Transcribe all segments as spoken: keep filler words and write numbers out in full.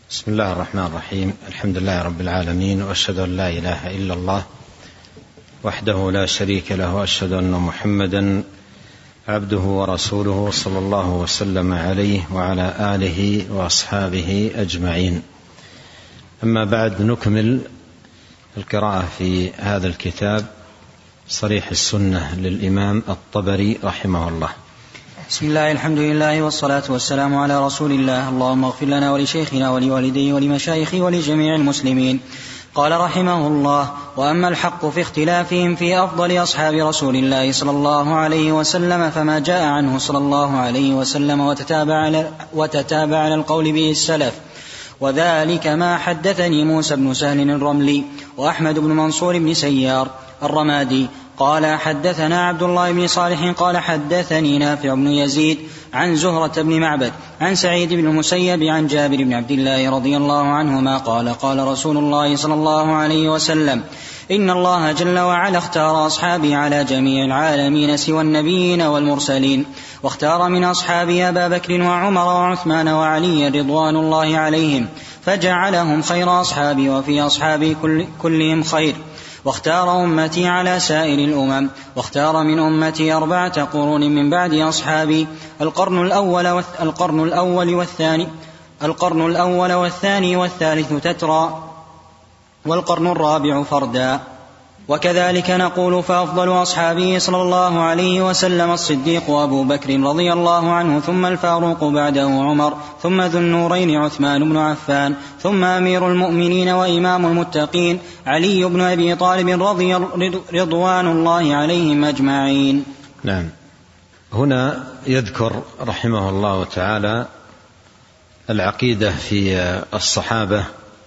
بسم الله الرحمن الرحيم. الحمد لله رب العالمين، وأشهد أن لا إله إلا الله وحده لا شريك له، وأشهد أن محمدا عبده ورسوله صلى الله وسلم عليه وعلى آله وأصحابه أجمعين. أما بعد، نكمل القراءة في هذا الكتاب صريح السنة للإمام الطبري رحمه الله. بسم الله، الحمد لله، والصلاة والسلام على رسول الله. اللهم اغفر لنا ولشيخنا ولوالديه ولمشايخه ولجميع المسلمين. قال رحمه الله: وأما الحق في اختلافهم في أفضل أصحاب رسول الله صلى الله عليه وسلم فما جاء عنه صلى الله عليه وسلم وتتابع, وتتابع على القول به السلف، وذلك ما حدثني موسى بن سهل الرملي وأحمد بن منصور بن سيار الرمادي قال حدثنا عبد الله بن صالح قال حدثني نافع بن يزيد عن زهرة بن معبد عن سعيد بن المسيب عن جابر بن عبد الله رضي الله عنهما قال قال رسول الله صلى الله عليه وسلم: إن الله جل وعلا اختار أصحابي على جميع العالمين سوى النبيين والمرسلين، واختار من أصحابي أبا بكر وعمر وعثمان وعلي رضوان الله عليهم، فجعلهم خير أصحابي وفي أصحابي كل كلهم خير، واختار أمتي على سائر الأمم، واختار من أمتي أربعة قرون من بعد أصحابي: القرن الأول القرن الأول والثاني القرن الأول والثاني والثالث تترى، والقرن الرابع فردا. وكذلك نقول: فأفضل أصحابه صلى الله عليه وسلم الصديق أبو بكر رضي الله عنه، ثم الفاروق بعده عمر، ثم ذو النورين عثمان بن عفان، ثم أمير المؤمنين وإمام المتقين علي بن أبي طالب رضي رضوان الله عليهم أجمعين. نعم. هنا يذكر رحمه الله تعالى العقيدة في الصحابة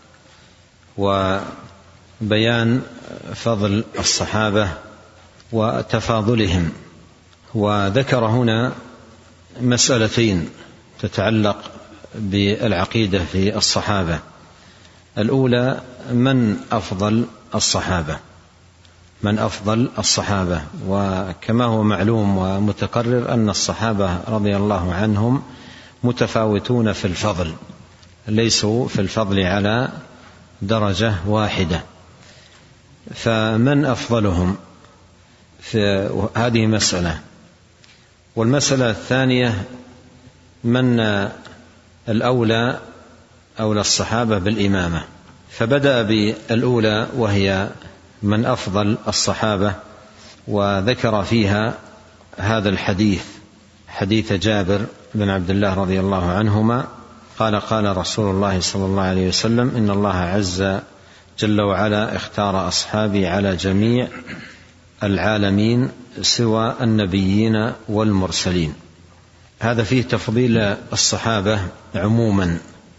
وبيان فضل الصحابة وتفاضلهم، وذكر هنا مسألتين تتعلق بالعقيدة في الصحابة. الأولى: من أفضل الصحابة من أفضل الصحابة وكما هو معلوم ومتقرر أن الصحابة رضي الله عنهم متفاوتون في الفضل، ليسوا في الفضل على درجة واحدة، فمن أفضلهم في هذه مسألة. والمسألة الثانية: من الأولى أولى الصحابة بالإمامة. فبدأ بالأولى وهي من أفضل الصحابة، وذكر فيها هذا الحديث، حديث جابر بن عبد الله رضي الله عنهما قال: قال رسول الله صلى الله عليه وسلم: إن الله عز جل وعلا اختار أصحابي على جميع العالمين سوى النبيين والمرسلين. هذا فيه تفضيل الصحابة عموما،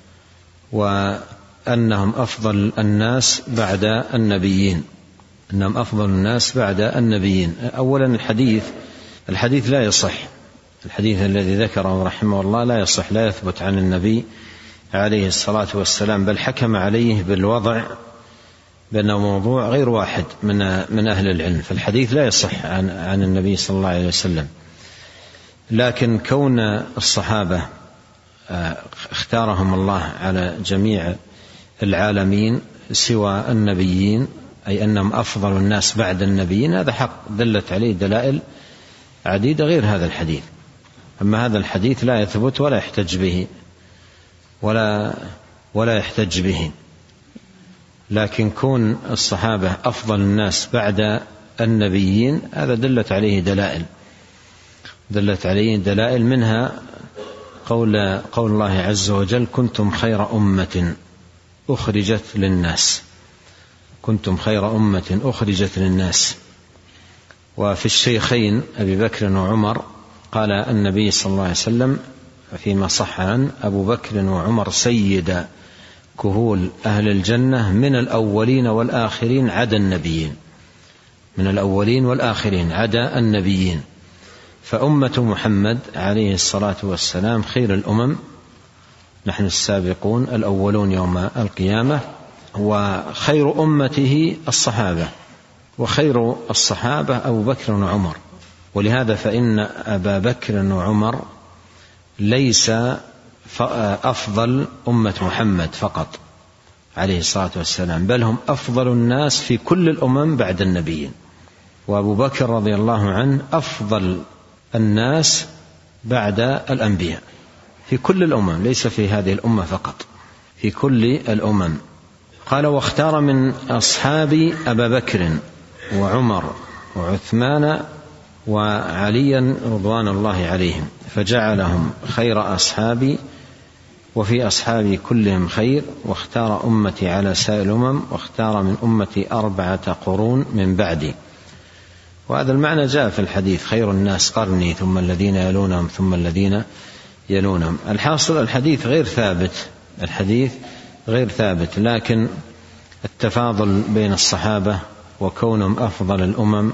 وأنهم أفضل الناس بعد النبيين أنهم أفضل الناس بعد النبيين. أولا الحديث الحديث لا يصح، الحديث الذي ذكره رحمه الله لا يصح، لا يثبت عن النبي عليه الصلاة والسلام، بل حكم عليه بالوضع بأنه موضوع غير واحد من من أهل العلم، فالحديث لا يصح عن عن النبي صلى الله عليه وسلم. لكن كون الصحابة اختارهم الله على جميع العالمين سوى النبيين، أي أنهم أفضل الناس بعد النبيين، هذا حق دلت عليه دلائل عديدة غير هذا الحديث. أما هذا الحديث لا يثبت ولا يحتج به ولا ولا يحتج به لكن كون الصحابة أفضل الناس بعد النبيين هذا دلت عليه دلائل دلت عليه دلائل منها قول قول الله عز وجل: كنتم خير أمة أخرجت للناس كنتم خير أمة أخرجت للناس. وفي الشيخين أبي بكر وعمر قال النبي صلى الله عليه وسلم فيما صح عن: أبو بكر وعمر سيد كهول أهل الجنة من الأولين والآخرين عدا النبيين من الأولين والآخرين عدا النبيين. فأمة محمد عليه الصلاة والسلام خير الأمم، نحن السابقون الأولون يوم القيامة، وخير أمته الصحابة، وخير الصحابة أبو بكر وعمر. ولهذا فإن أبا بكر وعمر ليس أفضل أمة محمد فقط عليه الصلاة والسلام، بل هم أفضل الناس في كل الأمم بعد النبيين. وأبو بكر رضي الله عنه أفضل الناس بعد الأنبياء في كل الأمم، ليس في هذه الأمة فقط، في كل الأمم. قال: واختار من أصحابي أبا بكر وعمر وعثمان وعليا رضوان الله عليهم، فجعلهم خير أصحابي، وفي أصحابي كلهم خير، واختار أمتي على سائر الأمم، واختار من أمتي أربعة قرون من بعدي. وهذا المعنى جاء في الحديث: خير الناس قرني ثم الذين يلونهم ثم الذين يلونهم. الحاصل الحديث غير ثابت، الحديث غير ثابت، لكن التفاضل بين الصحابة وكونهم أفضل الأمم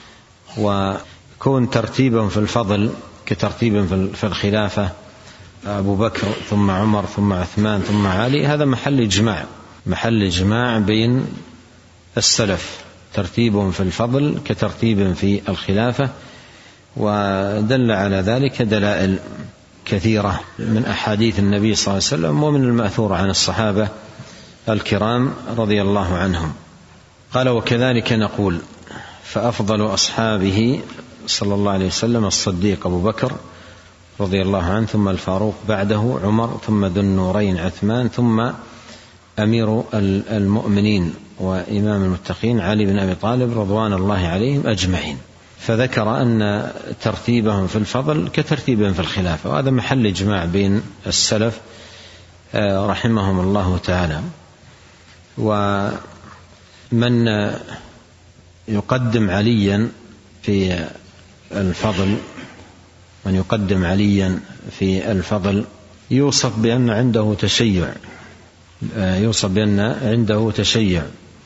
وكون ترتيبهم في الفضل كترتيبهم في الخلافة، أبو بكر ثم عمر ثم عثمان ثم علي، هذا محل إجماع، محل إجماع بين السلف، ترتيبهم في الفضل كترتيبهم في الخلافة. ودل على ذلك دلائل كثيرة من أحاديث النبي صلى الله عليه وسلم ومن المأثور عن الصحابة الكرام رضي الله عنهم. قال: وكذلك نقول فأفضل أصحابه صلى الله عليه وسلم الصديق أبو بكر رضي الله عنه، ثم الفاروق بعده عمر، ثم ذو النورين عثمان، ثم أمير المؤمنين وإمام المتقين علي بن أبي طالب رضوان الله عليهم أجمعين. فذكر أن ترتيبهم في الفضل كترتيبهم في الخلافة، وهذا محل إجماع بين السلف رحمهم الله تعالى. ومن يقدم عليا في الفضل من يقدم عليا في الفضل يوصف بأن عنده تشيع، يوصف بأن عنده تشيع.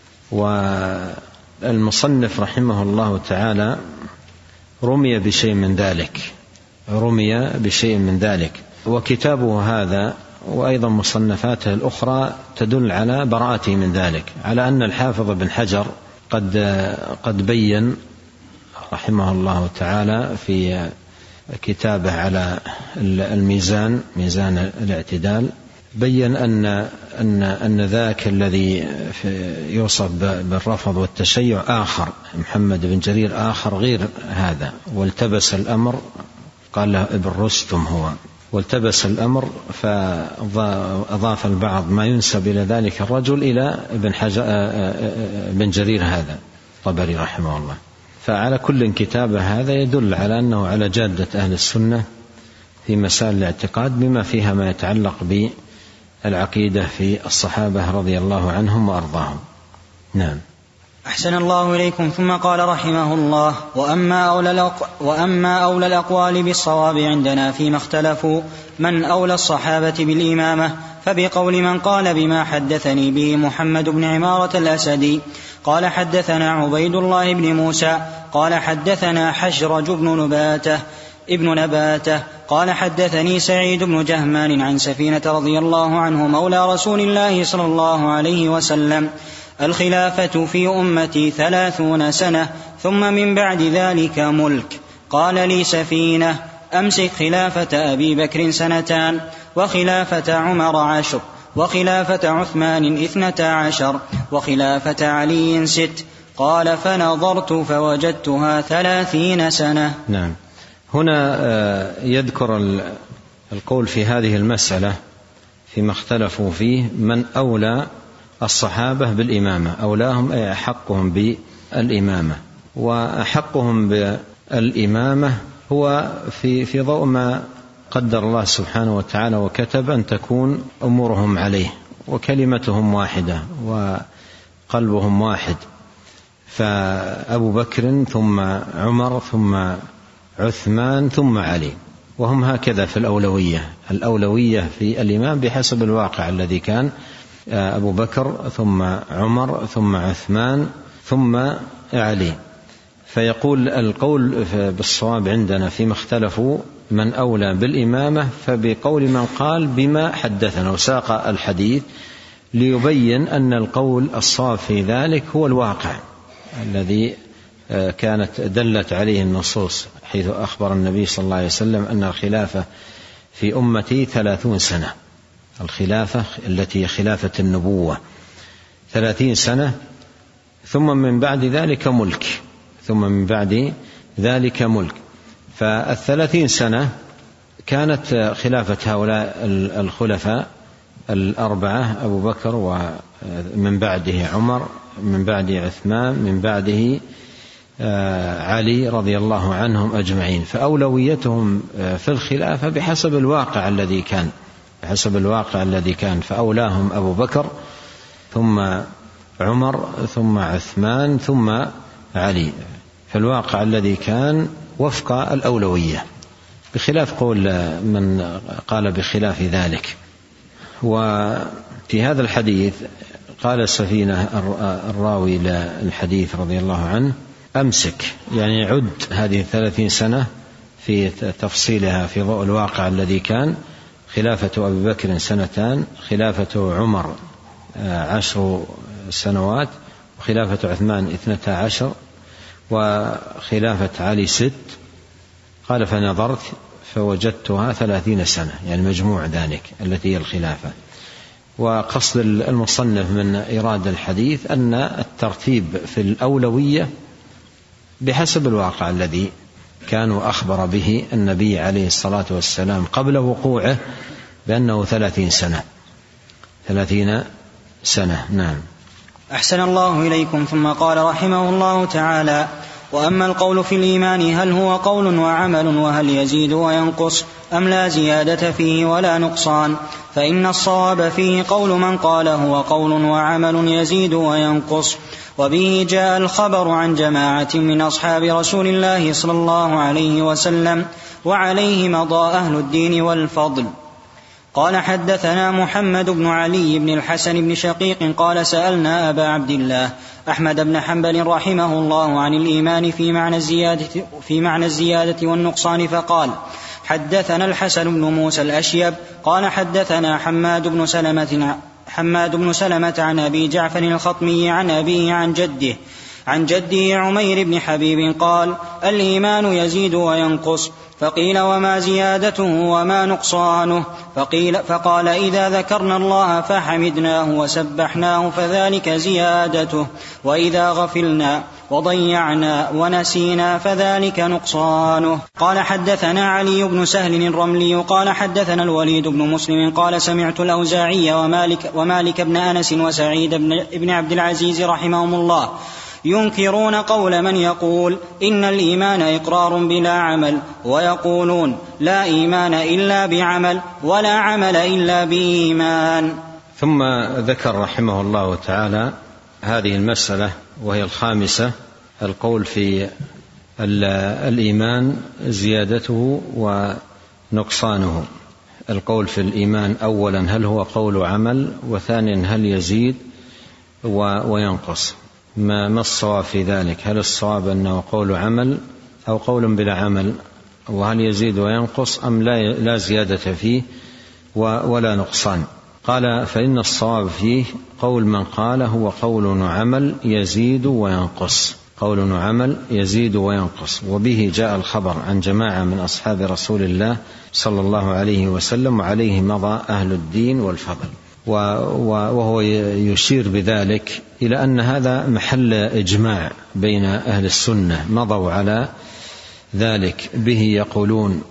والمصنف رحمه الله تعالى رمي بشيء من ذلك، رمي بشيء من ذلك وكتابه هذا وأيضا مصنفاته الأخرى تدل على براءته من ذلك، على أن الحافظ بن حجر قد قد بين رحمه الله تعالى في كتابه على الميزان، ميزان الاعتدال، بين أن أن أن ذاك الذي يوصف بالرفض والتشيع آخر، محمد بن جرير آخر غير هذا، والتبس الأمر، قال له ابن رستم هو، والتبس الأمر فأضاف البعض ما ينسب إلى ذلك الرجل إلى ابن حجر بن جرير هذا طبري رحمه الله. فعلى كل كتابه هذا يدل على أنه على جادة أهل السنة في مسائل الاعتقاد، بما فيها ما يتعلق بالعقيدة في الصحابة رضي الله عنهم وأرضاهم. نعم. أحسن الله إليكم. ثم قال رحمه الله: وأما أولى, وأما أولى الأقوال بالصواب عندنا فيما اختلفوا من أولى الصحابة بالإمامة، فبقول من قال بما حدثني به محمد بن عمارة الأسدي قال حدثنا عبيد الله بن موسى قال حدثنا حشرج بن نباته ابن نباته قال حدثني سعيد بن جهمان عن سفينة رضي الله عنه مولى رسول الله صلى الله عليه وسلم: الخلافة في أمتي ثلاثون سنة ثم من بعد ذلك ملك. قال لي سفينة: أمسك خلافة أبي بكر سنتان، وخلافة عمر عشر، وخلافة عثمان اثنتا عشر، وخلافة علي ست. قال: فنظرت فوجدتها ثلاثين سنة. نعم. هنا يذكر القول في هذه المسألة فيما اختلفوا فيه من أولى الصحابة بالإمامة، أولاهم أي أحقهم بالإمامة، وأحقهم بالإمامة هو في في ضوء ما قدر الله سبحانه وتعالى وكتب أن تكون أمورهم عليه، وكلمتهم واحدة وقلبهم واحد. فأبو بكر ثم عمر ثم عثمان ثم علي، وهم هكذا في الأولوية، الأولوية في الإمام بحسب الواقع الذي كان، أبو بكر ثم عمر ثم عثمان ثم علي. فيقول القول بالصواب عندنا فيما اختلفوا من أولى بالإمامة، فبقول من قال بما حدثنا، وساق الحديث ليبين أن القول الصواب في ذلك هو الواقع الذي كانت دلت عليه النصوص، حيث أخبر النبي صلى الله عليه وسلم أن الخلافة في أمتي ثلاثون سنة، الخلافة التي خلافة النبوة ثلاثين سنة، ثم من بعد ذلك ملك، ثم من بعد ذلك ملك. فالثلاثين سنة كانت خلافة هؤلاء الخلفاء الأربعة، أبو بكر ومن بعده عمر، من بعده عثمان، من بعده علي رضي الله عنهم أجمعين. فأولويتهم في الخلافة بحسب الواقع الذي كان، بحسب الواقع الذي كان فأولاهم أبو بكر ثم عمر ثم عثمان ثم علي، فالواقع الذي كان وفق الأولوية، بخلاف قول من قال بخلاف ذلك. وفي هذا الحديث قال السفينة الراوي للحديث رضي الله عنه: أمسك، يعني عد هذه الثلاثين سنة في تفصيلها في ضوء الواقع الذي كان. خلافة أبي بكر سنتان، خلافة عمر عشر سنوات، وخلافة عثمان اثنتا عشر، وخلافة علي ست. قال: فنظرت فوجدتها ثلاثين سنة، يعني مجموع ذلك التي هي الخلافة. وقصد المصنف من إيراد الحديث أن الترتيب في الأولوية بحسب الواقع الذي كان وأخبر به النبي عليه الصلاة والسلام قبل وقوعه بأنه ثلاثين سنة ثلاثين سنة. نعم. أحسن الله إليكم. ثم قال رحمه الله تعالى: وأما القول في الإيمان هل هو قول وعمل، وهل يزيد وينقص أم لا زيادة فيه ولا نقصان، فإن الصواب فيه قول من قال هو قول وعمل يزيد وينقص، وبه جاء الخبر عن جماعة من أصحاب رسول الله صلى الله عليه وسلم، وعليه مضى أهل الدين والفضل. قال: حدثنا محمد بن علي بن الحسن بن شقيق قال: سألنا أبا عبد الله أحمد بن حنبل رحمه الله عن الإيمان في معنى الزيادة, في معنى الزيادة والنقصان، فقال: حدثنا الحسن بن موسى الأشيب قال: حدثنا حماد بن سلمة حماد بن سلمة عن أبي جعفر الخطمي عن أبيه عن جده عن جده عمير بن حبيب قال: الإيمان يزيد وينقص. فقيل: وما زيادته وما نقصانه؟ فقيل فقال: إذا ذكرنا الله فحمدناه وسبحناه فذلك زيادته، وإذا غفلنا وضيعنا ونسينا فذلك نقصانه. قال: حدثنا علي بن سهل الرملي قال: حدثنا الوليد بن مسلم قال: سمعت الأوزاعي ومالك, ومالك بن أنس وسعيد بن, بن عبد العزيز رحمهم الله ينكرون قول من يقول إن الإيمان إقرار بلا عمل، ويقولون لا إيمان إلا بعمل ولا عمل إلا بإيمان. ثم ذكر رحمه الله تعالى هذه المسألة وهي الخامسة، القول في الإيمان زيادته ونقصانه. القول في الإيمان أولا هل هو قول عمل، وثانيا هل يزيد وينقص. ما ما الصواب في ذلك؟ هل الصواب أنه قول عمل أو قول بلا عمل؟ وهل يزيد وينقص أم لا, لا زيادة فيه ولا نقصان؟ قال: فإن الصواب فيه قول من قال هو قول وعمل يزيد وينقص، قول وعمل يزيد وينقص، وبه جاء الخبر عن جماعة من أصحاب رسول الله صلى الله عليه وسلم، وعليه مضى أهل الدين والفضل. وهو يشير بذلك إلى أن هذا محل إجماع بين أهل السنة، مضوا على ذلك، به يقولون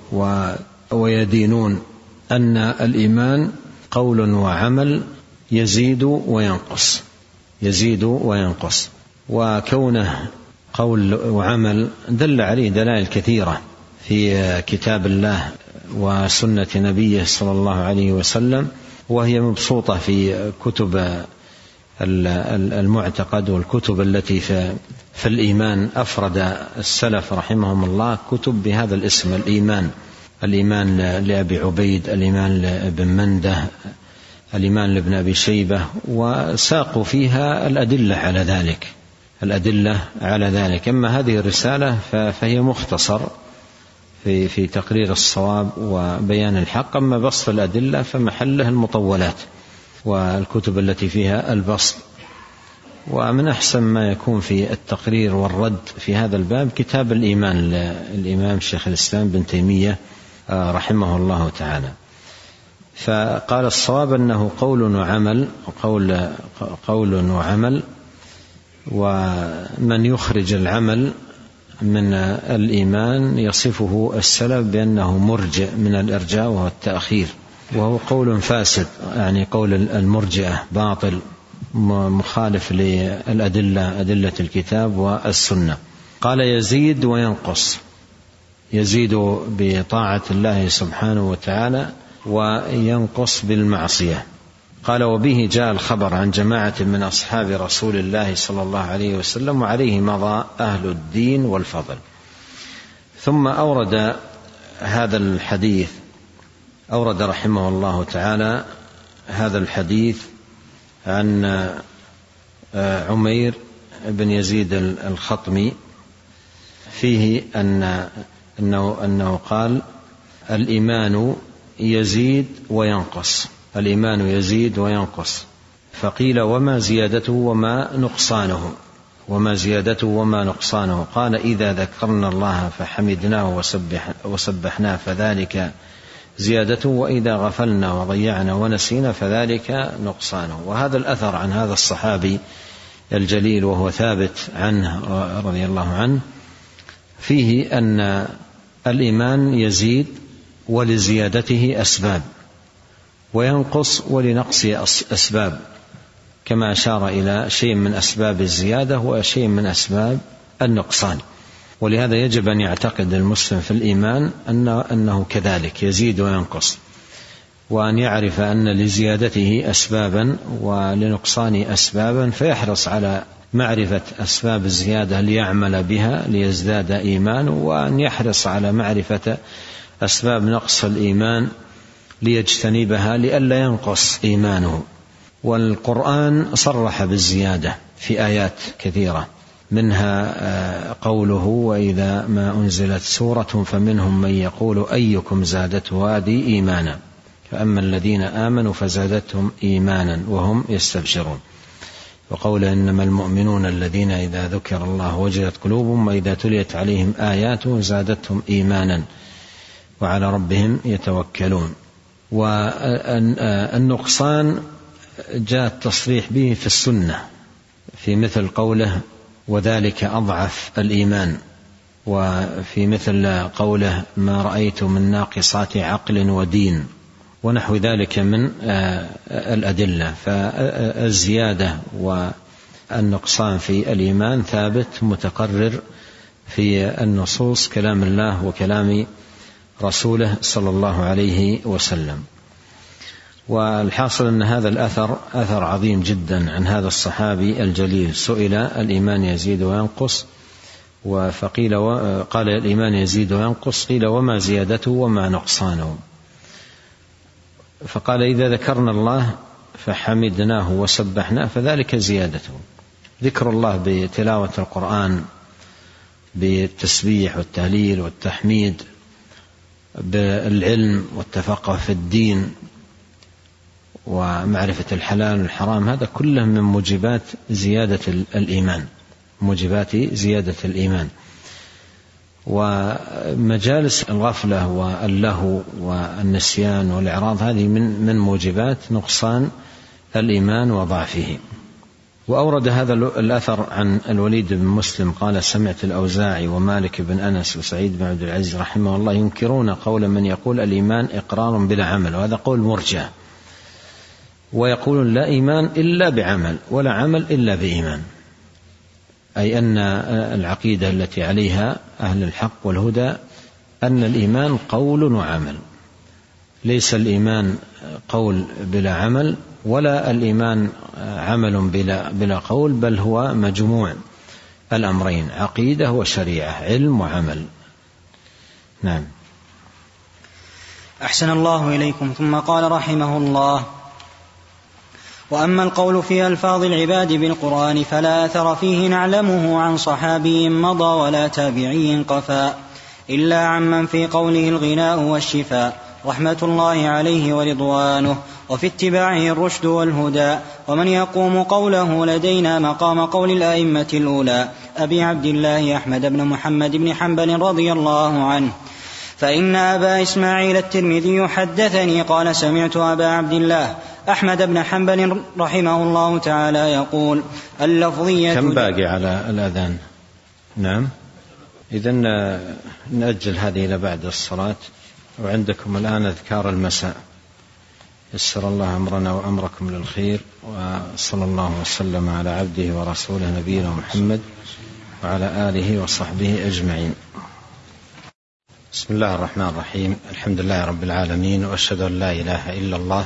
ويدينون أن الإيمان قول وعمل يزيد وينقص، يزيد وينقص. وكونه قول وعمل دل عليه دلائل كثيرة في كتاب الله وسنة نبيه صلى الله عليه وسلم، وهي مبسوطة في كتب المعتقد والكتب التي في الإيمان. أفرد السلف رحمهم الله كتب بهذا الاسم: الإيمان، الإيمان لأبي عبيد، الإيمان لابن منده، الإيمان لابن أبي شيبة، وساقوا فيها الأدلة على ذلك، الأدلة على ذلك. أما هذه الرسالة فهي مختصر في في تقرير الصواب وبيان الحق، أما بسط الأدلة فمحله المطولات والكتب التي فيها البسط. ومن أحسن ما يكون في التقرير والرد في هذا الباب كتاب الإيمان للإمام شيخ الإسلام بن تيمية رحمه الله تعالى. فقال الصواب أنه قول وعمل، قول, قول وعمل، ومن يخرج العمل من الإيمان يصفه السلف بأنه مرجئ من الإرجاء والتأخير، وهو قول فاسد، يعني قول المرجئة باطل مخالف للأدلة، أدلة الكتاب والسنة. قال يزيد وينقص، يزيد بطاعة الله سبحانه وتعالى وينقص بالمعصية. قال وبه جاء الخبر عن جماعة من أصحاب رسول الله صلى الله عليه وسلم وعليه مضى أهل الدين والفضل. ثم أورد هذا الحديث، أورد رحمه الله تعالى هذا الحديث عن عمير بن يزيد الخطمي فيه أن أنه, أنه قال الإيمان يزيد وينقص، الإيمان يزيد وينقص. فقيل وما زيادته وما نقصانه، وما زيادته وما نقصانه؟ قال إذا ذكرنا الله فحمدناه وسبح وسبحناه فذلك زيادته، وإذا غفلنا وضيعنا ونسينا فذلك نقصانه. وهذا الأثر عن هذا الصحابي الجليل وهو ثابت عنه رضي الله عنه فيه أن الإيمان يزيد ولزيادته أسباب، وينقص ولنقصه أسباب، كما أشار إلى شيء من أسباب الزيادة وشيء من أسباب النقصان. ولهذا يجب أن يعتقد المسلم في الإيمان أنه كذلك يزيد وينقص، وأن يعرف أن لزيادته أسبابا ولنقصان أسبابا، فيحرص على معرفة أسباب الزيادة ليعمل بها ليزداد إيمانه، وأن يحرص على معرفة أسباب نقص الإيمان ليجتنبها لئلا ينقص إيمانه. والقرآن صرح بالزيادة في آيات كثيرة، منها قوله وإذا ما أنزلت سورة فمنهم من يقول أيكم زادته هذه إيمانا، فأما الذين آمنوا فزادتهم إيمانا وهم يستبشرون. وقول إنما المؤمنون الذين إذا ذكر الله وجلت قلوبهم وإذا تليت عليهم آياته زادتهم إيمانا وعلى ربهم يتوكلون. والنقصان جاء التصريح به في السنة في مثل قوله وذلك أضعف الإيمان، وفي مثل قوله ما رأيت من ناقصات عقل ودين، ونحو ذلك من الأدلة. فالزيادة والنقصان في الإيمان ثابت متقرر في النصوص، كلام الله وكلام رسوله صلى الله عليه وسلم. والحاصل أن هذا الأثر أثر عظيم جدا عن هذا الصحابي الجليل. سئل الإيمان يزيد وينقص، فقيل قال الإيمان يزيد وينقص، قيل وما زيادته وما نقصانه؟ فقال إذا ذكرنا الله فحمدناه وسبحناه فذلك زيادته. ذكر الله بتلاوة القرآن، بالتسبيح والتهليل والتحميد، بالعلم والتفقه في الدين ومعرفة الحلال والحرام، هذا كله من موجبات زيادة الإيمان، موجبات زيادة الإيمان. ومجالس الغفلة واللهو والنسيان والإعراض هذه من من موجبات نقصان الإيمان وضعفه. وأورد هذا الأثر عن الوليد بن مسلم قال سمعت الأوزاعي ومالك بن أنس وسعيد بن عبد العزيز رحمه الله ينكرون قول من يقول الإيمان إقرار بلا عمل، وهذا قول مرجئة، ويقولون لا إيمان إلا بعمل ولا عمل إلا بإيمان، أي أن العقيدة التي عليها أهل الحق والهدى أن الإيمان قول وعمل، ليس الإيمان قول بلا عمل ولا الإيمان عمل بلا, بلا قول، بل هو مجموع الأمرين، عقيدة وشريعة، علم وعمل. نعم. أحسن الله إليكم. ثم قال رحمه الله وأما القول في ألفاظ العباد بالقرآن فلا أثر فيه نعلمه عن صحابي مضى ولا تابعي قفا، إلا عمن في قوله الغناء والشفاء رحمة الله عليه ورضوانه، وفي اتباعه الرشد والهدى، ومن يقوم قوله لدينا مقام قول الأئمة الأولى أبي عبد الله أحمد بن محمد بن حنبل رضي الله عنه. فإن أبا إسماعيل الترمذي حدثني قال سمعت أبا عبد الله أحمد بن حنبل رحمه الله تعالى يقول اللفظية. كم باقي على الأذان؟ نعم، إذن نأجل هذه إلى بعد الصلاة، وعندكم الآن أذكار المساء. يسر الله أمرنا وأمركم للخير، وصلى الله وسلم على عبده ورسوله نبينا محمد وعلى آله وصحبه أجمعين. بسم الله الرحمن الرحيم. الحمد لله رب العالمين، وأشهد أن لا إله إلا الله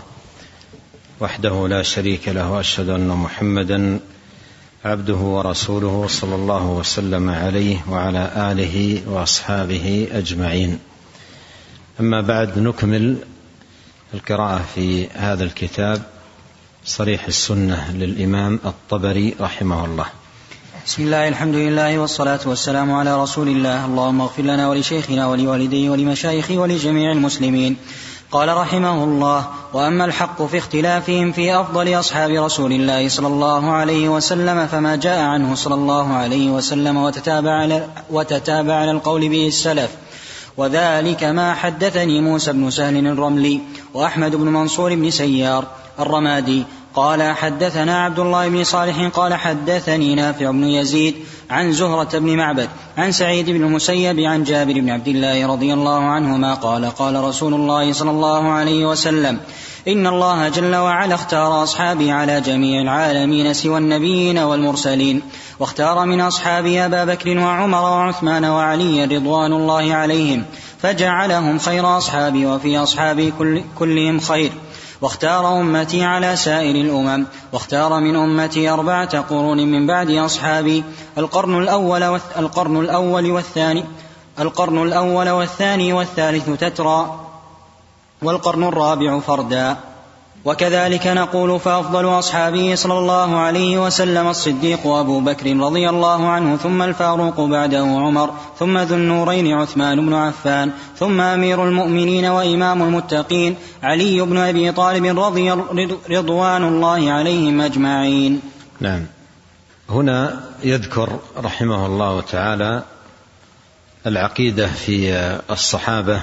وحده لا شريك له، وأشهد أن محمدا عبده ورسوله صلى الله وسلم عليه وعلى آله وأصحابه أجمعين. أما بعد، نكمل القراءة في هذا الكتاب صريح السنة للإمام الطبري رحمه الله. بسم الله الحمد لله والصلاة والسلام على رسول الله. اللهم اغفر لنا ولشيخنا ولوالديه ولمشايخه ولجميع المسلمين. قال رحمه الله: وأما الحق في اختلافهم في أفضل أصحاب رسول الله صلى الله عليه وسلم فما جاء عنه صلى الله عليه وسلم وتتابع على, وتتابع على القول به السلف، وذلك ما حدثني موسى بن سهل الرملي وأحمد بن منصور بن سيار الرمادي قال حدثنا عبد الله بن صالح قال حدثني نافع بن يزيد عن زهرة بن معبد عن سعيد بن المسيب عن جابر بن عبد الله رضي الله عنهما قال قال رسول الله صلى الله عليه وسلم: إن الله جل وعلا اختار أصحابي على جميع العالمين سوى النبيين والمرسلين، واختار من أصحابي أبا بكر وعمر وعثمان وعلي رضوان الله عليهم، فجعلهم خير أصحابي وفي أصحابي كل كلهم خير، واختار أمتي على سائر الأمم، واختار من أمتي أربعة قرون من بعد أصحابي: القرن الأول القرن الأول والثاني القرن الأول والثاني والثالث تترى، والقرن الرابع فردا. وكذلك نقول: فأفضل أصحابه صلى الله عليه وسلم الصديق أبو بكر رضي الله عنه، ثم الفاروق بعده عمر، ثم ذو النورين عثمان بن عفان، ثم أمير المؤمنين وإمام المتقين علي بن أبي طالب رضي رضوان الله عليهم أجمعين. نعم. هنا يذكر رحمه الله تعالى العقيدة في الصحابة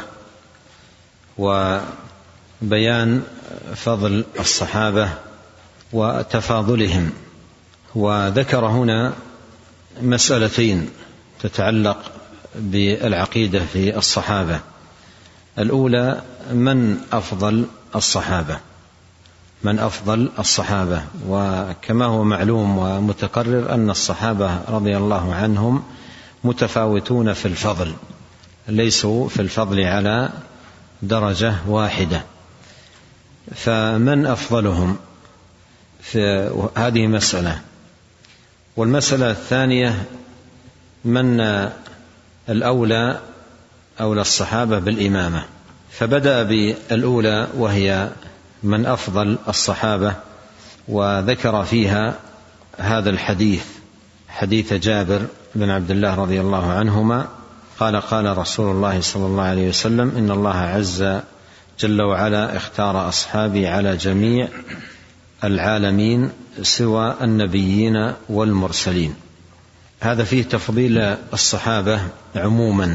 وبيان فضل الصحابة وتفاضلهم، وذكر هنا مسألتين تتعلق بالعقيدة في الصحابة. الأولى: من أفضل الصحابة من أفضل الصحابة وكما هو معلوم ومتقرر أن الصحابة رضي الله عنهم متفاوتون في الفضل، ليسوا في الفضل على درجة واحدة، فمن أفضلهم في هذه مسألة. والمسألة الثانية: من الأولى أولى الصحابة بالإمامة. فبدأ بالأولى وهي من أفضل الصحابة، وذكر فيها هذا الحديث، حديث جابر بن عبد الله رضي الله عنهما قال: قال رسول الله صلى الله عليه وسلم: إن الله عز جل وعلا اختار أصحابي على جميع العالمين سوى النبيين والمرسلين. هذا فيه تفضيل الصحابة عموما،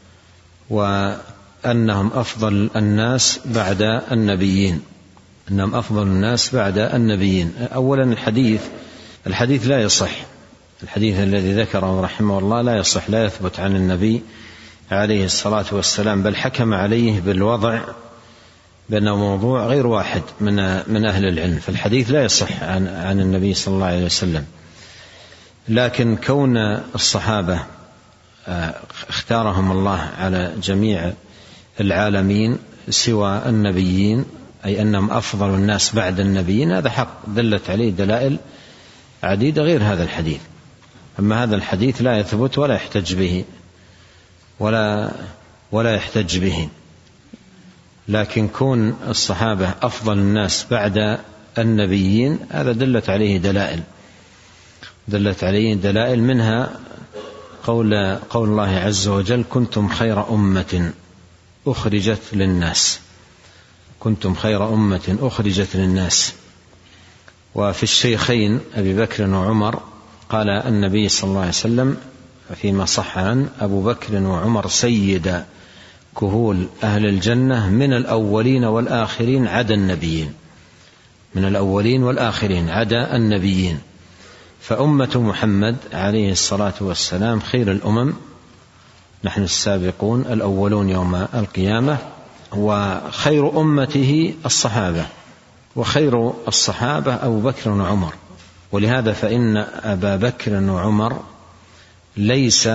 وأنهم أفضل الناس بعد النبيين أنهم أفضل الناس بعد النبيين. أولا الحديث الحديث لا يصح، الحديث الذي ذكره رحمه الله لا يصح، لا يثبت عن النبي عليه الصلاة والسلام، بل حكم عليه بالوضع بأنه موضوع غير واحد من من أهل العلم، فالحديث لا يصح عن عن النبي صلى الله عليه وسلم. لكن كون الصحابة اختارهم الله على جميع العالمين سوى النبيين، أي أنهم أفضل الناس بعد النبيين، هذا حق دلت عليه دلائل عديدة غير هذا الحديث. أما هذا الحديث لا يثبت ولا يحتج به ولا ولا يحتج به لكن كون الصحابة أفضل الناس بعد النبيين هذا دلت عليه دلائل دلت عليه دلائل منها قول قول الله عز وجل: كنتم خير أمة أخرجت للناس كنتم خير أمة أخرجت للناس. وفي الشيخين أبي بكر وعمر قال النبي صلى الله عليه وسلم فيما صح عن: أبو بكر وعمر سيدا كهول أهل الجنة من الأولين والآخرين عدا النبيين، من الأولين والآخرين عدا النبيين. فأمة محمد عليه الصلاة والسلام خير الأمم، نحن السابقون الأولون يوم القيامة، وخير أمته الصحابة، وخير الصحابة أبو بكر وعمر. ولهذا فإن أبا بكر وعمر ليس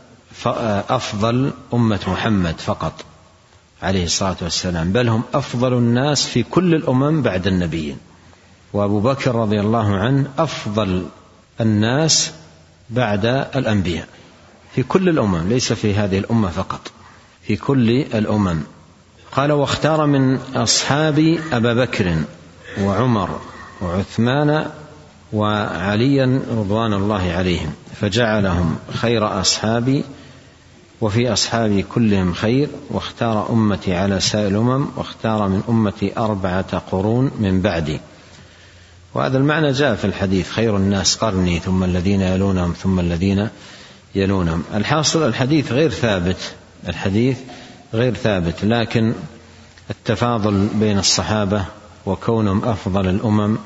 أفضل أمة محمد فقط عليه الصلاة والسلام، بل هم أفضل الناس في كل الأمم بعد النبيين. وأبو بكر رضي الله عنه أفضل الناس بعد الأنبياء في كل الأمم، ليس في هذه الأمة فقط، في كل الأمم. قال: واختار من أصحابي أبا بكر وعمر وعثمان وعليا رضوان الله عليهم، فجعلهم خير أصحابي، وفي أصحابي كلهم خير، واختار أمتي على سائر الأمم، واختار من أمتي أربعة قرون من بعدي. وهذا المعنى جاء في الحديث: خير الناس قرني ثم الذين يلونهم ثم الذين يلونهم. الحاصل الحديث غير ثابت، الحديث غير ثابت، لكن التفاضل بين الصحابة وكونهم أفضل الأمم،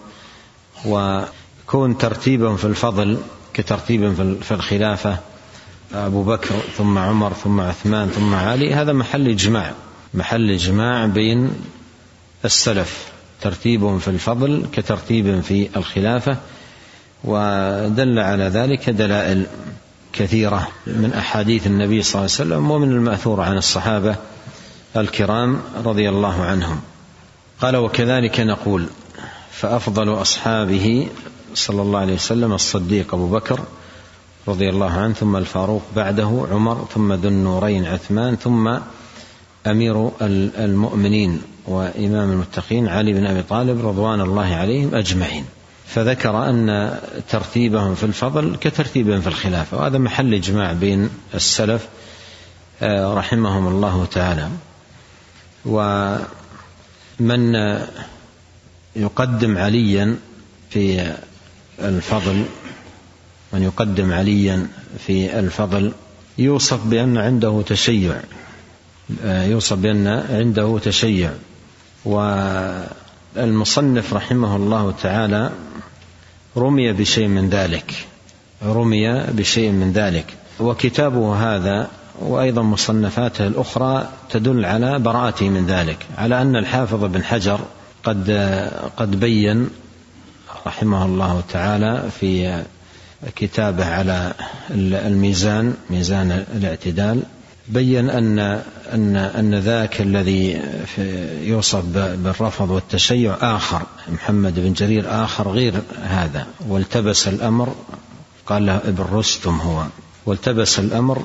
وكون ترتيبهم في الفضل كترتيبهم في الخلافة، أبو بكر ثم عمر ثم عثمان ثم علي، هذا محل إجماع، محل إجماع بين السلف، ترتيبهم في الفضل كترتيبهم في الخلافة. ودل على ذلك دلائل كثيرة من أحاديث النبي صلى الله عليه وسلم ومن المأثور عن الصحابة الكرام رضي الله عنهم. قال: وكذلك نقول: فأفضل أصحابه صلى الله عليه وسلم الصديق أبو بكر رضي الله عنه، ثم الفاروق بعده عمر، ثم ذو النورين عثمان، ثم أمير المؤمنين وإمام المتقين علي بن أبي طالب رضوان الله عليهم أجمعين. فذكر أن ترتيبهم في الفضل كترتيبهم في الخلافة، وهذا محل إجماع بين السلف رحمهم الله تعالى. ومن يقدم عليا في الفضل من يقدم عليا في الفضل يوصف بأن عنده تشيع، يوصف بأن عنده تشيع. والمصنف رحمه الله تعالى رمي بشيء من ذلك، رمي بشيء من ذلك وكتابه هذا وأيضا مصنفاته الأخرى تدل على براءته من ذلك، على أن الحافظ بن حجر قد قد بين رحمه الله تعالى في كتابه على الميزان، ميزان الاعتدال، بين أن أن أن ذاك الذي يوصف بالرفض والتشيع آخر، محمد بن جرير آخر غير هذا، والتبس الأمر، قال له ابن رستم هو، والتبس الأمر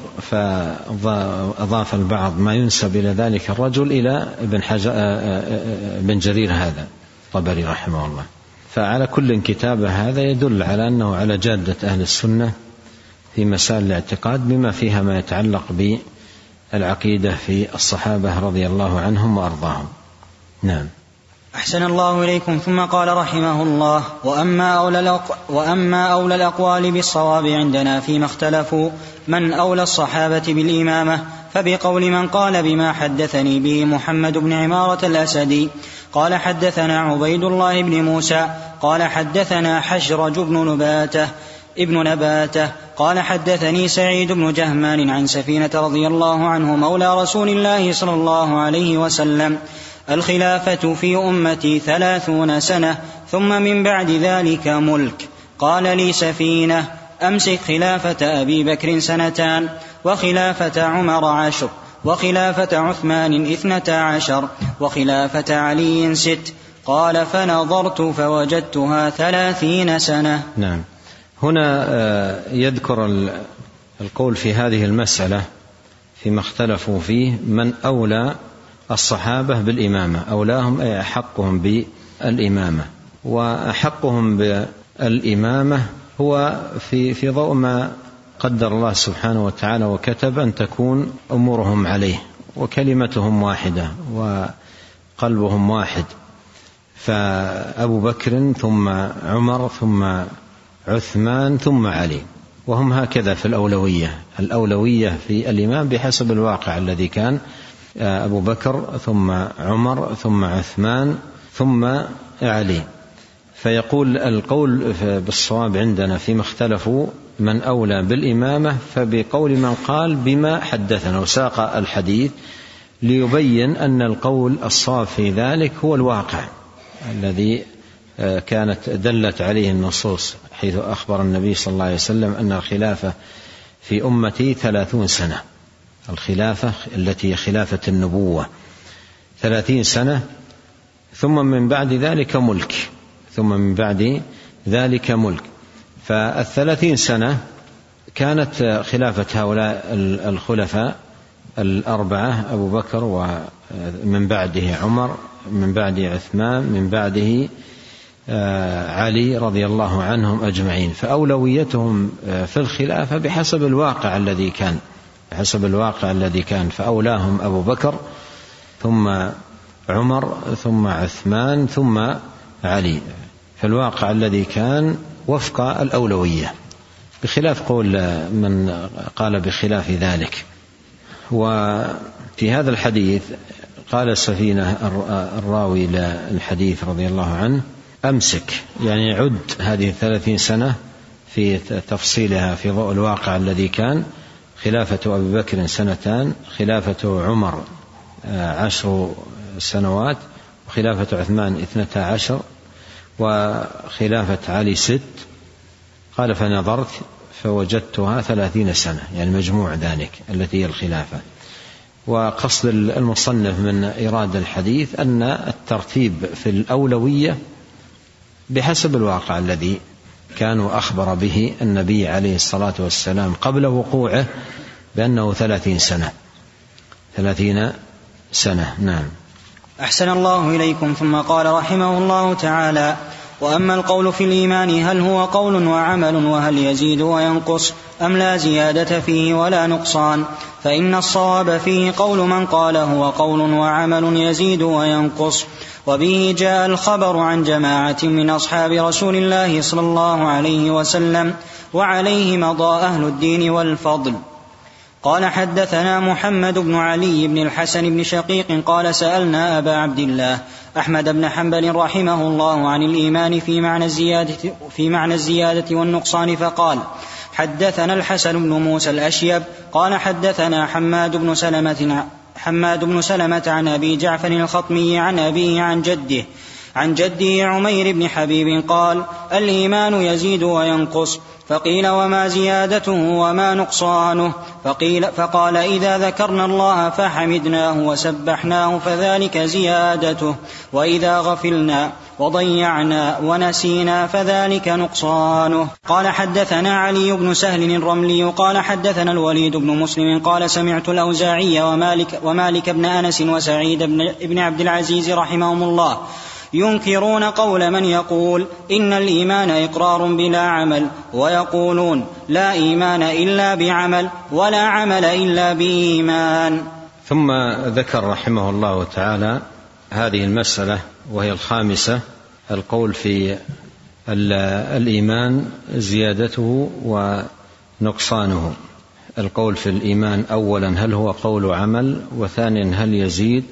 فأضاف البعض ما ينسب إلى ذلك الرجل إلى ابن حجر بن جرير هذا طبري رحمه الله. فعلى كل كتابه هذا يدل على أنه على جادة أهل السنة في مسائل الاعتقاد، بما فيها ما يتعلق بالعقيدة في الصحابة رضي الله عنهم وأرضاهم. نعم. أحسن الله إليكم. ثم قال رحمه الله: وأما أولى, الأق... وأما أولى الأقوال بالصواب عندنا فيما اختلفوا من أولى الصحابة بالإمامة، فبقول من قال بما حدثني به محمد بن عمارة الأسدي قال حدثنا عبيد الله بن موسى قال حدثنا حشرج بن نباته ابن نباته قال حدثني سعيد بن جهمان عن سفينة رضي الله عنه مولى رسول الله صلى الله عليه وسلم: الخلافة في أمتي ثلاثون سنة ثم من بعد ذلك ملك. قال لي سفينة: أمسك خلافة أبي بكر سنتان، وخلافة عمر عشر، وخلافة عثمان اثنتا عشر، وخلافة علي ست. قال: فنظرت فوجدتها ثلاثين سنة. نعم. هنا يذكر القول في هذه المسألة فيما اختلفوا فيه من أولى الصحابة بالإمامة، أولاهم أي أحقهم بالإمامة، وأحقهم بالإمامة هو في في ضوء ما قدر الله سبحانه وتعالى وكتب أن تكون أمورهم عليه، وكلمتهم واحدة وقلبهم واحد. فأبو بكر ثم عمر ثم عثمان ثم علي، وهم هكذا في الأولوية، الأولوية في الإمام بحسب الواقع الذي كان أبو بكر ثم عمر ثم عثمان ثم علي. فيقول القول بالصواب عندنا فيما اختلفوا من أولى بالإمامة فبقول من قال بما حدثنا، وساق الحديث ليبين أن القول الصواب في ذلك هو الواقع الذي كانت دلت عليه النصوص، حيث أخبر النبي صلى الله عليه وسلم أن الخلافة في أمتي ثلاثون سنة، الخلافة التي خلافة النبوة ثلاثين سنة، ثم من بعد ذلك ملك، ثم من بعد ذلك ملك. فالثلاثين سنة كانت خلافة هؤلاء الخلفاء الأربعة، أبو بكر ومن بعده عمر، من بعده عثمان، من بعده علي رضي الله عنهم أجمعين. فأولويتهم في الخلافة بحسب الواقع الذي كان، بحسب الواقع الذي كان فأولاهم أبو بكر ثم عمر ثم عثمان ثم علي، فالواقع الذي كان وفق الأولوية، بخلاف قول من قال بخلاف ذلك. وفي هذا الحديث قال سفينة الراوي للحديث رضي الله عنه أمسك، يعني عد هذه الثلاثين سنة في تفصيلها في ضوء الواقع الذي كان. خلافة أبي بكر سنتان، خلافة عمر عشر سنوات، وخلافة عثمان اثنتا عشر، وخلافة علي ست. قال فنظرت فوجدتها ثلاثين سنة، يعني مجموع ذلك التي هي الخلافة. وقصد المصنف من إرادة الحديث أن الترتيب في الأولوية بحسب الواقع الذي كانوا أخبر به النبي عليه الصلاة والسلام قبل وقوعه بأنه ثلاثين سنة، ثلاثين سنة. نعم. أحسن الله إليكم. ثم قال رحمه الله تعالى: وأما القول في الإيمان هل هو قول وعمل، وهل يزيد وينقص أم لا زيادة فيه ولا نقصان، فإن الصواب فيه قول من قال هو قول وعمل يزيد وينقص، وبه جاء الخبر عن جماعة من أصحاب رسول الله صلى الله عليه وسلم، وعليه مضى أهل الدين والفضل. قال حدثنا محمد بن علي بن الحسن بن شقيق قال سألنا أبا عبد الله أحمد بن حنبل رحمه الله عن الإيمان في معنى الزيادة, في معنى الزيادة والنقصان، فقال: حدثنا الحسن بن موسى الأشيب قال حدثنا حماد بن سلمة حماد بن سلمة عن أبي جعفر الخطمي عن أبيه عن جده عن جده عمير بن حبيب قال: الإيمان يزيد وينقص. فقيل: وما زيادته وما نقصانه؟ فقيل فقال: إذا ذكرنا الله فحمدناه وسبحناه فذلك زيادته، وإذا غفلنا وضيعنا ونسينا فذلك نقصانه. قال حدثنا علي بن سهل الرملي قال حدثنا الوليد بن مسلم قال سمعت الأوزاعي ومالك, ومالك بن أنس وسعيد بن عبد العزيز رحمهم الله ينكرون قول من يقول إن الإيمان إقرار بلا عمل، ويقولون لا إيمان إلا بعمل ولا عمل إلا بإيمان. ثم ذكر رحمه الله تعالى هذه المسألة وهي الخامسة، القول في الإيمان زيادته ونقصانه. القول في الإيمان أولا هل هو قول وعمل، وثانيا هل يزيد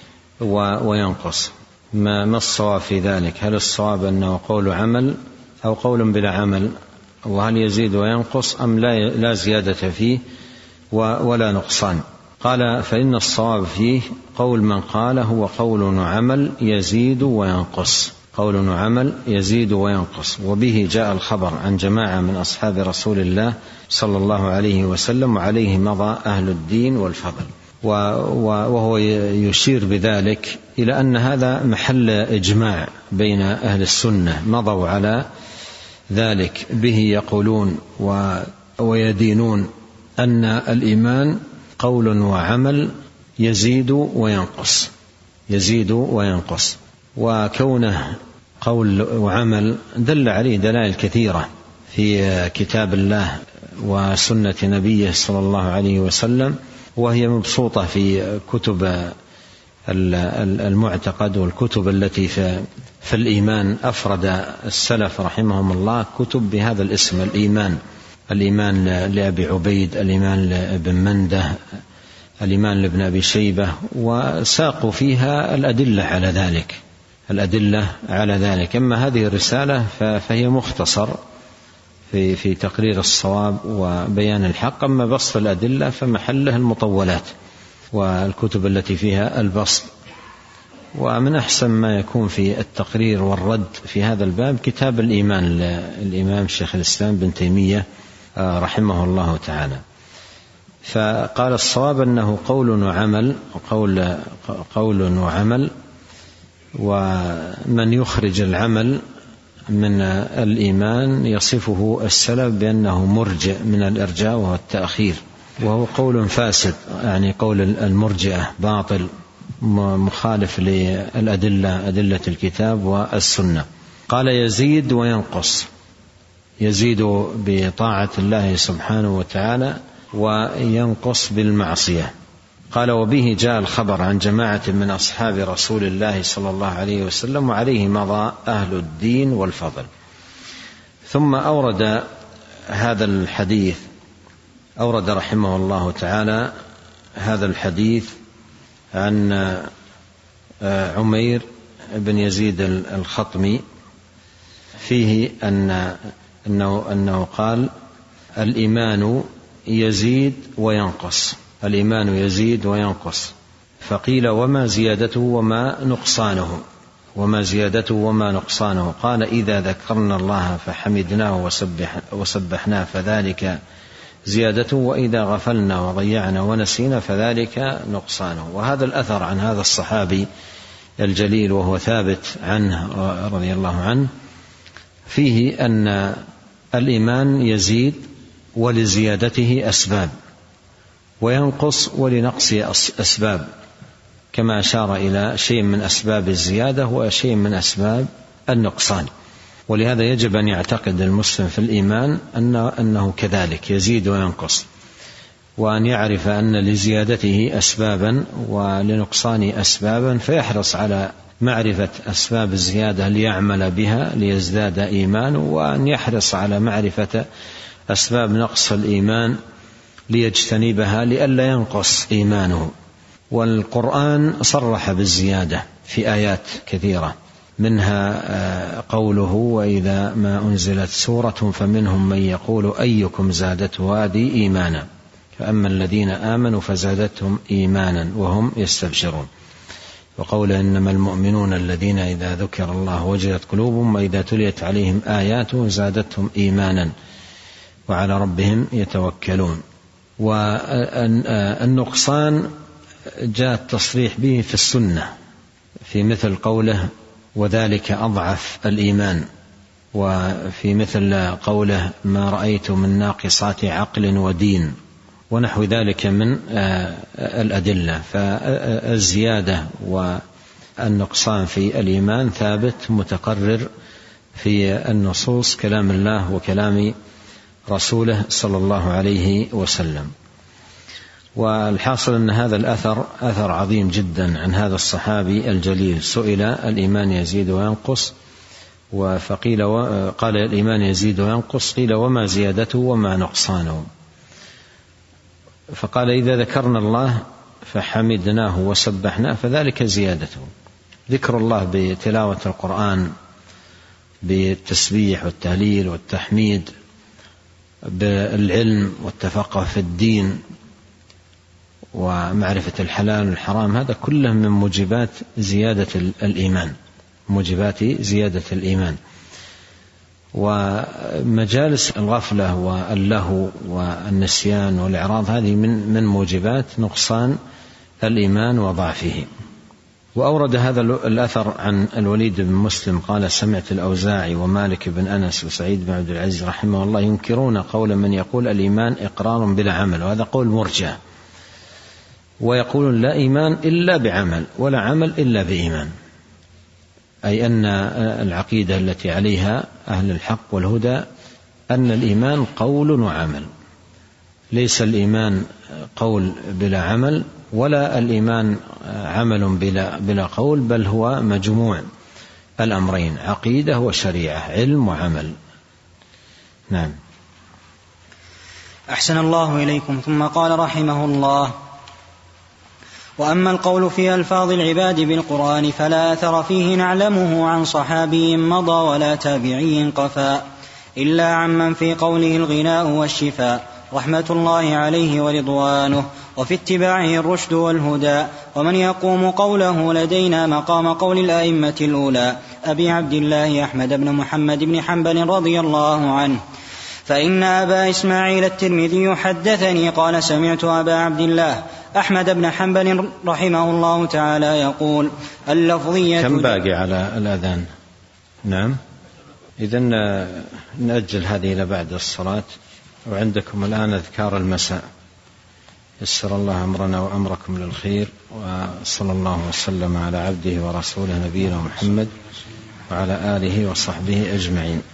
وينقص، ما ما الصواب في ذلك؟ هل الصواب أنه قول عمل أو قول بلا عمل، وهل يزيد وينقص أم لا لا زيادة فيه ولا نقصان؟ قال: فإن الصواب فيه قول من قال هو قول وعمل يزيد وينقص، قول وعمل يزيد وينقص، وبه جاء الخبر عن جماعة من أصحاب رسول الله صلى الله عليه وسلم، وعليه مضى أهل الدين والفضل. وهو يشير بذلك إلى أن هذا محل إجماع بين أهل السنة، مضوا على ذلك، به يقولون ويدينون أن الإيمان قول وعمل يزيد وينقص، يزيد وينقص. وكونه قول وعمل دل عليه دلائل كثيرة في كتاب الله وسنة نبيه صلى الله عليه وسلم، وهي مبسوطة في كتب المعتقد والكتب التي في الإيمان. أفرد السلف رحمهم الله كتب بهذا الاسم، الإيمان، الإيمان لأبي عبيد، الإيمان لابن منده، الإيمان لابن أبي شيبة، وساقوا فيها الأدلة على ذلك الأدلة على ذلك. أما هذه الرسالة فهي مختصر في في تقرير الصواب وبيان الحق. أما بسط الأدلة فمحله المطولات والكتب التي فيها البسط. ومن أحسن ما يكون في التقرير والرد في هذا الباب كتاب الإيمان للإمام شيخ الإسلام بن تيمية رحمه الله تعالى. فقال الصواب أنه قول وعمل قول, قول وعمل ومن يخرج العمل من الإيمان يصفه السلف بأنه مرجئ من الإرجاء وهو التأخير، وهو قول فاسد، يعني قول المرجئة باطل مخالف للأدلة أدلة الكتاب والسنة. قال يزيد وينقص، يزيد بطاعة الله سبحانه وتعالى وينقص بالمعصية. قال وبه جاء الخبر عن جماعة من أصحاب رسول الله صلى الله عليه وسلم وعليه مضى أهل الدين والفضل. ثم أورد هذا الحديث، أورد رحمه الله تعالى هذا الحديث عن عمير بن يزيد الخطمي فيه أن أنه, أنه قال الإيمان يزيد وينقص، الإيمان يزيد وينقص. فقيل وما زيادته وما نقصانه وما زيادته وما نقصانه؟ قال إذا ذكرنا الله فحمدناه وسبح وسبحناه فذلك زيادته، وإذا غفلنا وضيعنا ونسينا فذلك نقصانه. وهذا الأثر عن هذا الصحابي الجليل وهو ثابت عنه رضي الله عنه فيه أن الإيمان يزيد ولزيادته أسباب، وينقص ولنقص أسباب، كما أشار إلى شيء من أسباب الزيادة وشيء من أسباب النقصان. ولهذا يجب أن يعتقد المسلم في الإيمان أنه كذلك يزيد وينقص، وأن يعرف أن لزيادته أسبابا ولنقصان أسبابا، فيحرص على معرفة أسباب الزيادة ليعمل بها ليزداد إيمانه، وأن يحرص على معرفة أسباب نقص الإيمان ليجتنبها لئلا ينقص إيمانه. والقرآن صرح بالزيادة في آيات كثيرة، منها قوله وإذا ما أنزلت سورة فمنهم من يقول أيكم زادته هذه إيمانا، فأما الذين آمنوا فزادتهم إيمانا وهم يستبشرون. وقول إنما المؤمنون الذين إذا ذكر الله وجلت قلوبهم وإذا تليت عليهم آياته زادتهم إيمانا وعلى ربهم يتوكلون. والنقصان جاء التصريح به في السنة في مثل قوله وذلك أضعف الإيمان، وفي مثل قوله ما رأيت من ناقصات عقل ودين، ونحو ذلك من الأدلة. فالزيادة والنقصان في الإيمان ثابت متقرر في النصوص، كلام الله وكلام رسوله صلى الله عليه وسلم. والحاصل أن هذا الأثر أثر عظيم جدا عن هذا الصحابي الجليل. سئل الإيمان يزيد وينقص، فقيل قال الإيمان يزيد وينقص، قيل وما زيادته وما نقصانه؟ فقال إذا ذكرنا الله فحمدناه وسبحناه فذلك زيادته. ذكر الله بتلاوة القرآن بالتسبيح والتهليل والتحميد، بالعلم والتفقه في الدين ومعرفة الحلال والحرام، هذا كله من موجبات زيادة الإيمان، موجبات زيادة الإيمان. ومجالس الغفلة واللهو والنسيان والإعراض هذه من من موجبات نقصان الإيمان وضعفه. وأورد هذا الأثر عن الوليد بن مسلم قال سمعت الأوزاعي ومالك بن أنس وسعيد بن عبد العزيز رحمه الله ينكرون قول من يقول الإيمان إقرار بلا عمل، وهذا قول مرجئة، ويقولون لا إيمان إلا بعمل ولا عمل إلا بإيمان، أي أن العقيدة التي عليها أهل الحق والهدى أن الإيمان قول وعمل، ليس الإيمان قول بلا عمل ولا الإيمان عمل بلا, بلا قول، بل هو مجموع الأمرين، عقيدة وشريعة، علم وعمل. نعم. أحسن الله إليكم. ثم قال رحمه الله وأما القول في ألفاظ العباد بالقرآن فلا أثر فيه نعلمه عن صحابي مضى ولا تابعي قفا، إلا عمن في قوله الغناء والشفاء رحمة الله عليه ورضوانه، وفي اتباعه الرشد والهدى، ومن يقوم قوله لدينا مقام قول الأئمة الأولى أبي عبد الله أحمد بن محمد بن حنبل رضي الله عنه. فإن أبا إسماعيل الترمذي حدثني قال سمعت أبا عبد الله أحمد بن حنبل رحمه الله تعالى يقول اللفظية. كم باقي على الأذان؟ نعم، إذن نأجل هذه إلى بعد الصلاة، وعندكم الآن أذكار المساء. يسر الله أمرنا وأمركم للخير، وصلى الله وسلم على عبده ورسوله نبينا محمد وعلى آله وصحبه أجمعين.